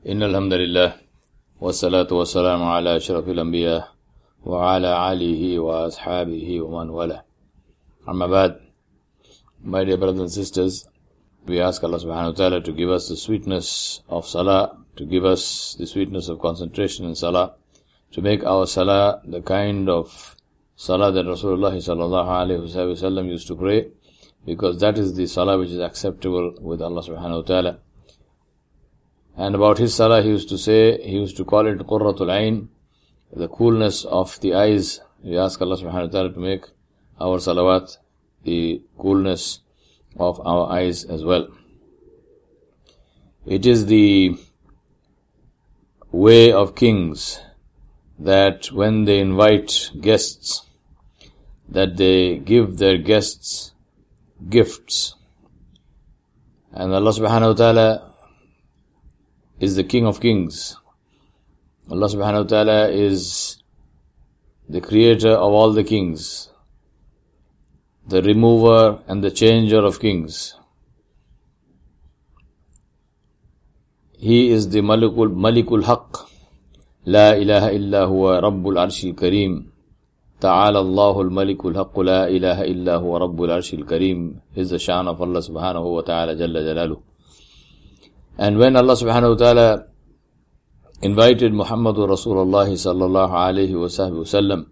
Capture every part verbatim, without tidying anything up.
إن الحمد لله والصلاة والسلام على أشرف الأنبياء وعلى آله وأصحابه ومن والاه. Amma ba'd, my dear brothers and sisters, we ask Allah subhanahu wa ta'ala to give us the sweetness of salah, to give us the sweetness of concentration in salah, to make our salah the kind of salah that Rasulullah sallallahu alayhi wa sallam used to pray, because that is the salah which is acceptable with Allah subhanahu wa ta'ala. And about his salah, he used to say, he used to call it Qurratul Ain, the coolness of the eyes. We ask Allah subhanahu wa ta'ala to make our salawat the coolness of our eyes as well. It is the way of kings that when they invite guests, that they give their guests gifts. And Allah subhanahu wa ta'ala is the King of Kings. Allah subhanahu wa ta'ala is the creator of all the kings, the remover and the changer of kings. He is the Malikul, Malikul Haqq. La ilaha illa huwa Rabbul Arshil Kareem. Ta'ala Allahul Malikul Haqq. La ilaha illa huwa Rabbul Arshil Kareem. Is the shan of Allah subhanahu wa ta'ala Jalla Jalaluh. And when Allah subhanahu wa ta'ala invited Muhammadur Rasulullah sallallahu alayhi wa sallam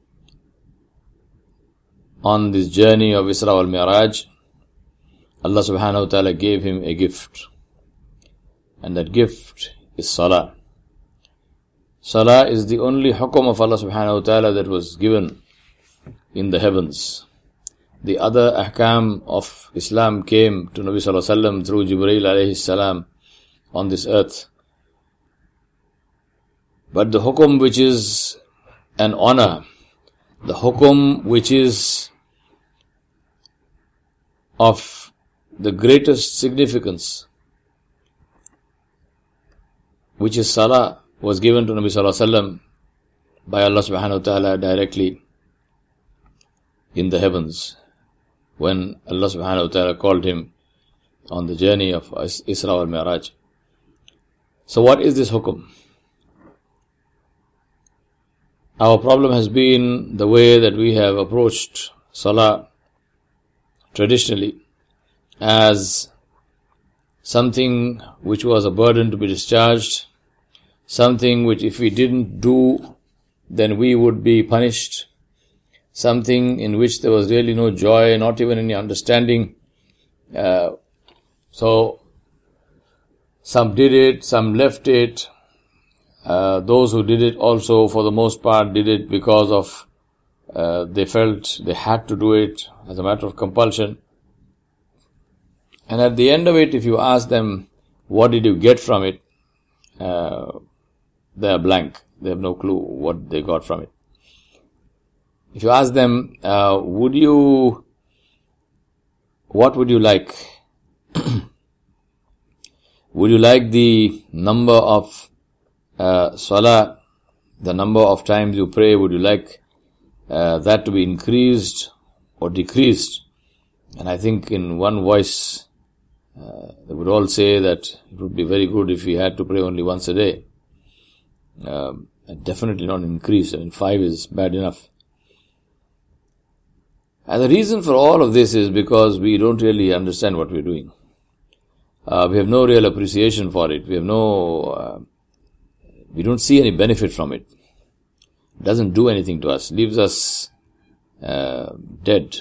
on this journey of Isra wal Mi'raj, Allah subhanahu wa ta'ala gave him a gift. And that gift is Salah. Salah is the only hukum of Allah subhanahu wa ta'ala that was given in the heavens. The other ahkam of Islam came to Nabi sallallahu alayhi wa sallam through Jibreel alayhi salam on this earth. But the hukum which is an honor, the hukum which is of the greatest significance, which is salah, was given to Nabi sallallahu alaihi wasallam by Allah subhanahu wa ta'ala directly in the heavens, when Allah subhanahu wa ta'ala called him on the journey of Isra wal Mi'raj. So what is this hukum? Our problem has been the way that we have approached salah traditionally as something which was a burden to be discharged, something which if we didn't do, then we would be punished, something in which there was really no joy, not even any understanding. Uh, so, some did it, some left it. Uh, those who did it also, for the most part, did it because of uh, they felt they had to do it as a matter of compulsion. And at the end of it, if you ask them, what did you get from it? Uh, they are blank. They have no clue what they got from it. If you ask them, uh, would you, what would you like? Would you like the number of uh, salah, the number of times you pray, would you like uh, that to be increased or decreased? And I think in one voice, uh, they would all say that it would be very good if we had to pray only once a day. Uh, definitely not increased. I mean, five is bad enough. And the reason for all of this is because we don't really understand what we're doing. Uh, we have no real appreciation for it. We have no, uh, we don't see any benefit from it. It doesn't do anything to us. Leaves us uh, dead.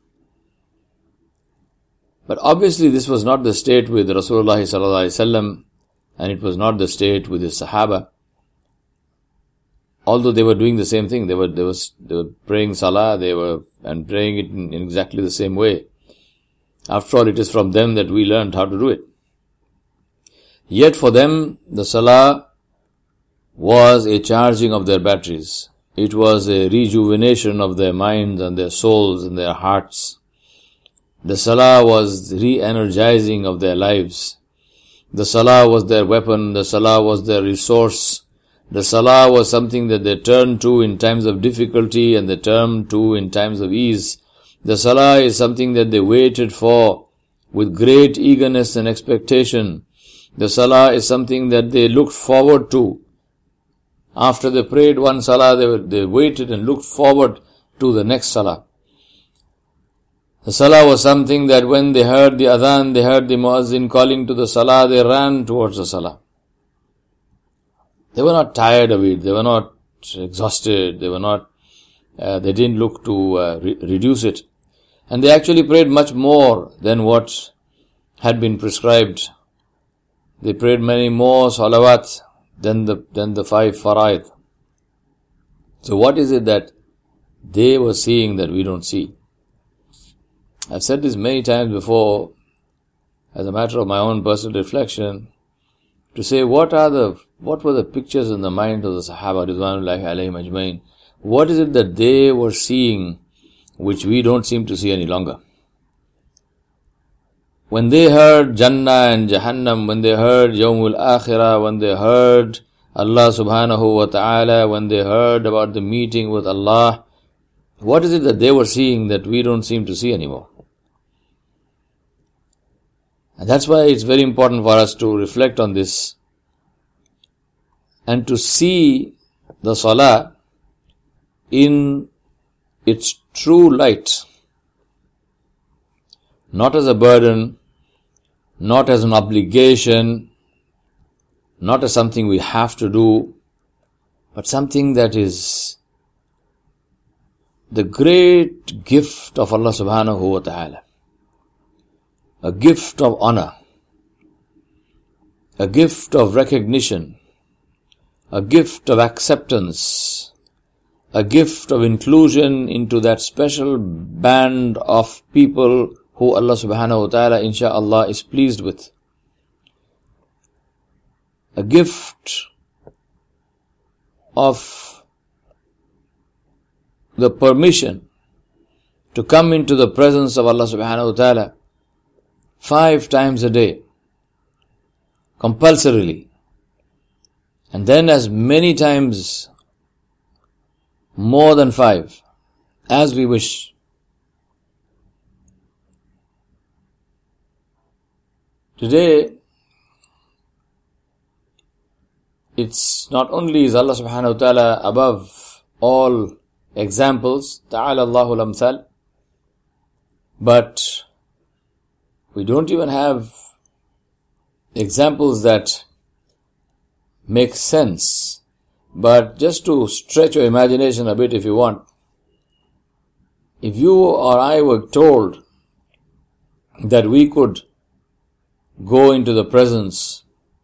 But obviously this was not the state with Rasulullah sallallahu alaihi wasallam, and it was not the state with his Sahaba. Although they were doing the same thing, they were they were they were praying salah, they were and praying it in, in exactly the same way. After all, it is from them that we learned how to do it. Yet for them, the salah was a charging of their batteries. It was a rejuvenation of their minds and their souls and their hearts. The salah was re-energizing of their lives. The salah was their weapon. The salah was their resource. The salah was something that they turned to in times of difficulty and they turned to in times of ease. The salah is something that they waited for with great eagerness and expectation. The salah is something that they looked forward to. After they prayed one salah, they, were, they waited and looked forward to the next salah. The salah was something that when they heard the adhan, they heard the muazzin calling to the salah, they ran towards the salah. They were not tired of it, they were not exhausted, they were not, uh, they didn't look to uh, re- reduce it. And they actually prayed much more than what had been prescribed. They prayed many more salawat than the, than the five faraid. So what is it that they were seeing that we don't see? I've said this many times before as a matter of my own personal reflection, to say what are the, what were the pictures in the mind of the Sahaba Ridwanullahi alayhim ajmain? What is it that they were seeing which we don't seem to see any longer? When they heard Jannah and Jahannam, when they heard Yawmul Akhirah, when they heard Allah subhanahu wa ta'ala, when they heard about the meeting with Allah, what is it that they were seeing that we don't seem to see anymore? And that's why it's very important for us to reflect on this and to see the salah in its true light. Not as a burden, not as an obligation, not as something we have to do, but something that is the great gift of Allah subhanahu wa ta'ala. A gift of honor, a gift of recognition, a gift of acceptance, a gift of inclusion into that special band of people who Allah subhanahu wa ta'ala insha'Allah is pleased with. A gift of the permission to come into the presence of Allah subhanahu wa ta'ala five times a day, compulsorily, and then as many times more than five as we wish. Today, it's not only is Allah subhanahu wa ta'ala above all examples, ta'ala Allahul amthal, but we don't even have examples that make sense. But just to stretch your imagination a bit if you want, if you or I were told that we could go into the presence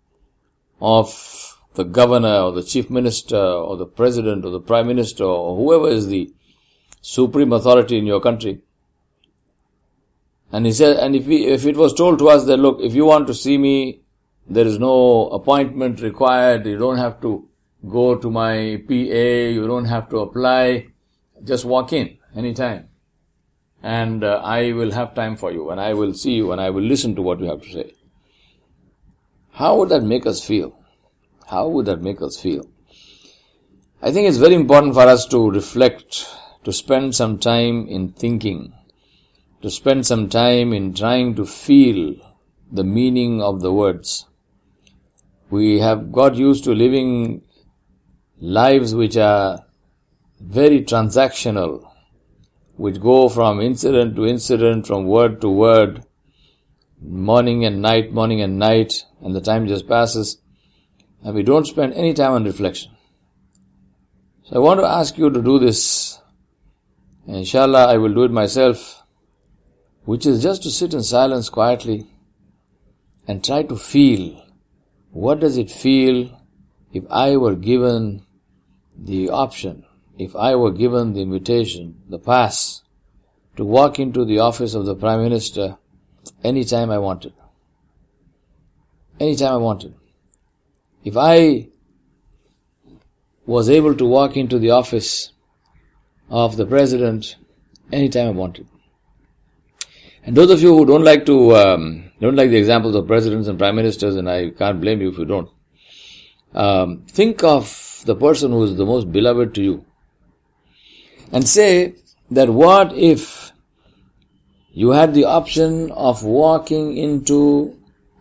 of the governor or the chief minister or the president or the prime minister or whoever is the supreme authority in your country, and he said, and if we, if it was told to us that, look, if you want to see me, there is no appointment required, you don't have to go to my P A, you don't have to apply, just walk in anytime, and uh, I will have time for you, and I will see you, and I will listen to what you have to say. How would that make us feel? How would that make us feel? I think it's very important for us to reflect, to spend some time in thinking, to spend some time in trying to feel the meaning of the words. We have got used to living lives which are very transactional, which go from incident to incident, from word to word, morning and night, morning and night, and the time just passes, and we don't spend any time on reflection. So I want to ask you to do this, and inshallah I will do it myself, which is just to sit in silence quietly and try to feel, what does it feel if I were given the option, if I were given the invitation, the pass, to walk into the office of the Prime Minister anytime I wanted. Anytime I wanted. If I was able to walk into the office of the President anytime I wanted. And those of you who don't like to, um, don't like the examples of presidents and prime ministers, and I can't blame you if you don't, um, think of the person who is the most beloved to you. And say that what if you had the option of walking into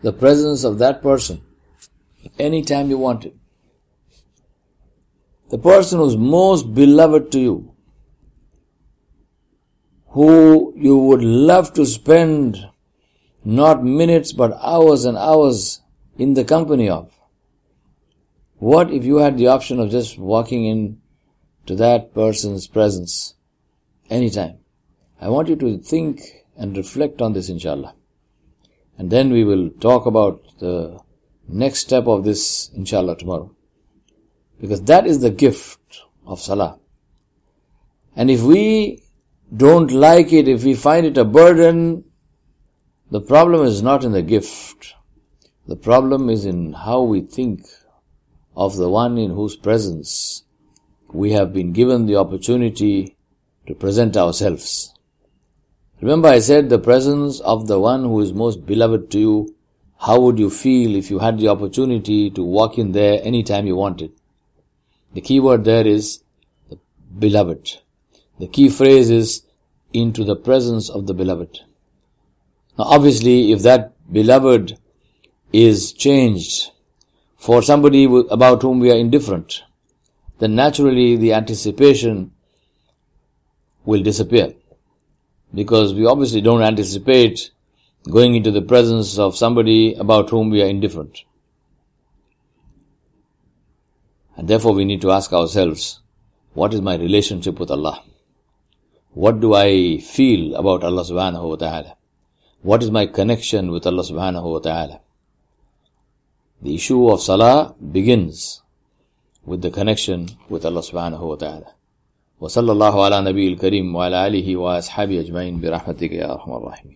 the presence of that person anytime you want it. The person who's most beloved to you, who you would love to spend not minutes but hours and hours in the company of. What if you had the option of just walking in to that person's presence anytime? I want you to think and reflect on this, inshallah. And then we will talk about the next step of this, inshallah, tomorrow. Because that is the gift of salah. And if we don't like it, if we find it a burden, the problem is not in the gift. The problem is in how we think of the one in whose presence we have been given the opportunity to present ourselves. Remember, I said the presence of the one who is most beloved to you. How would you feel if you had the opportunity to walk in there anytime you wanted? The key word there is the beloved. The key phrase is into the presence of the beloved. Now obviously, if that beloved is changed for somebody about whom we are indifferent, then naturally the anticipation will disappear. Because we obviously don't anticipate going into the presence of somebody about whom we are indifferent. And therefore we need to ask ourselves, what is my relationship with Allah? What do I feel about Allah subhanahu wa ta'ala? What is my connection with Allah subhanahu wa ta'ala? The issue of salah begins with the connection with Allah subhanahu wa ta'ala. وصلى الله على نبي الكريم وعلى آله وأصحابه أجمعين برحمتك يا أرحم الراحمين.